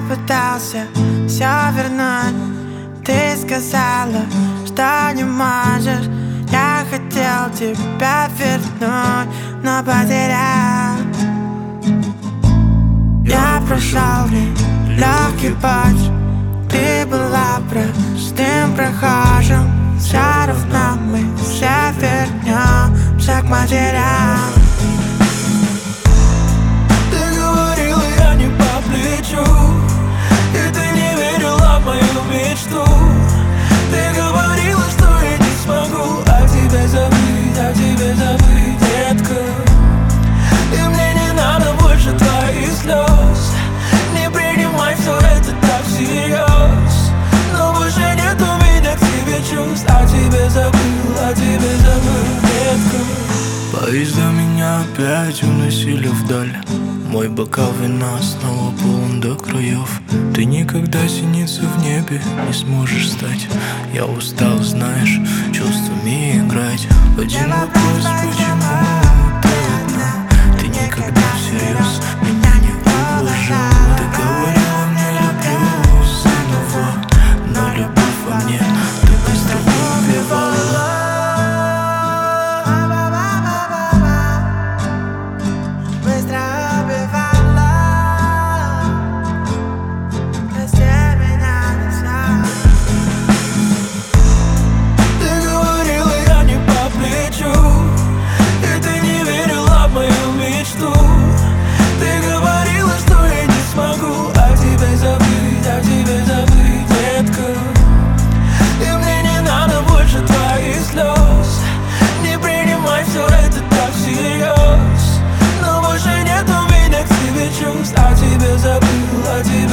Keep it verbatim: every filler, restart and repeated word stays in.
пытался все вернуть. Ты сказала, что не можешь. Я хотел тебя вернуть, но потерял. Я прошел легкий путь. Ты была простым прохожим. Все равно мы все вернемся к матерям. Ты говорила, я не по плечу, и ты не верила в мою мечту. Ты говорила, что я не смогу о тебе забыть, о тебе забыть, детка. И мне не надо больше твоих слез. Не принимай все это так всерьез. Но больше нет у меня к тебе чувств. О тебе забыл, о тебе забыл, детка. Поезда меня опять уносили вдаль. Мой бокал вина снова полон до краев. Ты никогда синица в небе не сможешь стать. Я устал, знаешь, чувствами играть. Один вопрос, почему ты одна? Ты никогда всерьез меня не выложила. Ты говорила, мне люблю заново, но любовь во мне ты быстро убивала. О тебе забыл, о тебе